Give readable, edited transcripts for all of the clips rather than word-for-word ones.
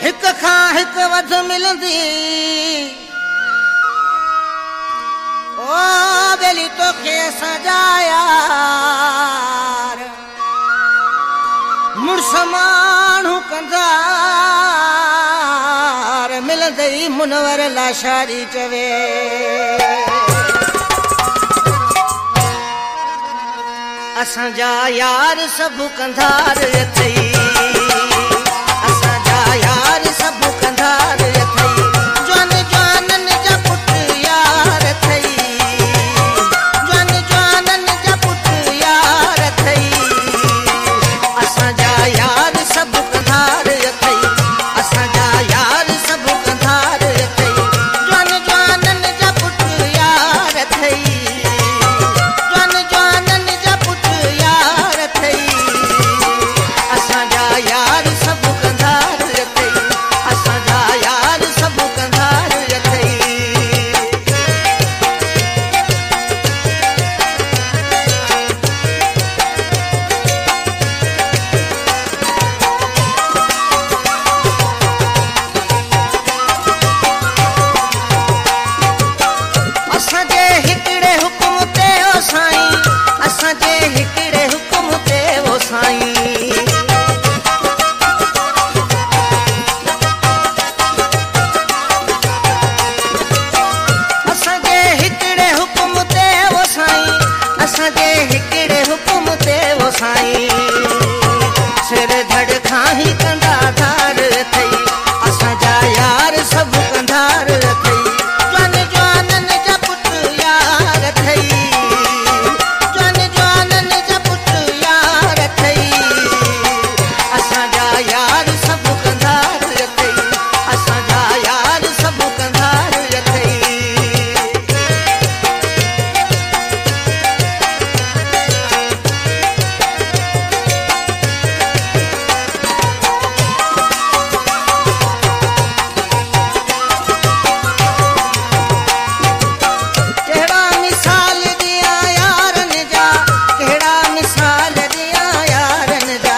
हिक खां हिक वध मिलंदी ओ बेली तोखे असांजा यार मुड़स माण्हू कंदार मिलंदई मुनवर लाशारी चवे असांजा यार सभु कंधार अथई असांजा यार सभु कंधार अथई जवान जवाननि जा पुट यार अथई जवान जवाननि जा पुट यार अथई असांजा यार सभु कंधार अथई असांजा यार सभु कंधार अथई जवान जवाननि जा पुट यार अथई जवान जवाननि जा पुट यार अथई असांजा यार सभु कंधार अथई असांजा यार सभु कंधार अथई असांजे हिकिड़े हुकुम ते ओ साईं असांजे हिकिड़े हुकुम ते ओ साईं असांजे हिकिड़े हुकुम ते ओ साईं असांजे हिकिड़े हुकुम ते ओ साईं सिर धड़ खां ही कंदा धार अथई असांजा यार सभु कंधार अथई जवान जवाननि जा पुट यार अथई जवान जवाननि जा पुट यार अथई असांजा यार सभु कंधार अथई असांजा यार सभु कंधार अथई कहिड़ा मिसाल दिया यारनि जा कहिड़ा मिसाल दिया यारनि जा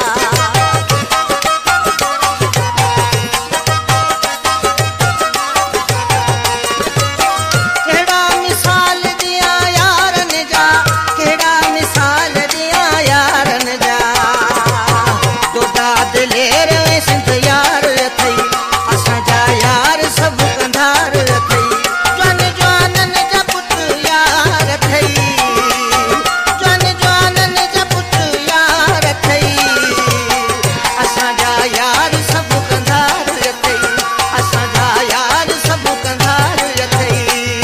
कहिड़ा मिसाल दिया यारनि जा कहिड़ा मिसाल दिया यारनि जा दोदा दिलेर में सिंध यार अथई असांजा यार सभु कंधार अथई जवान जवाननि जा पुट यार अथई जवान जवाननि जा पुट यार अथई असांजा यार सभु कंधार अथई असांजा यार सभु कंधार अथई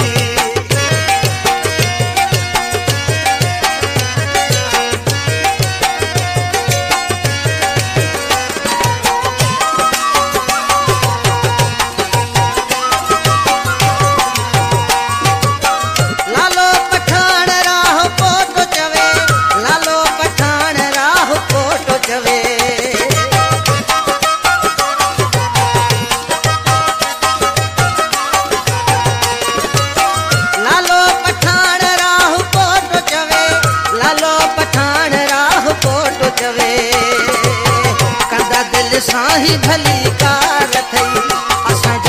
लालो पठाण राह पोटो चवे लालो पठाण राह पोटो चवे लालो पठाण राह पोटो चवे लालो पठाण राह पोटो चवे कंदा दिल सां ही भली कार अथई असांजा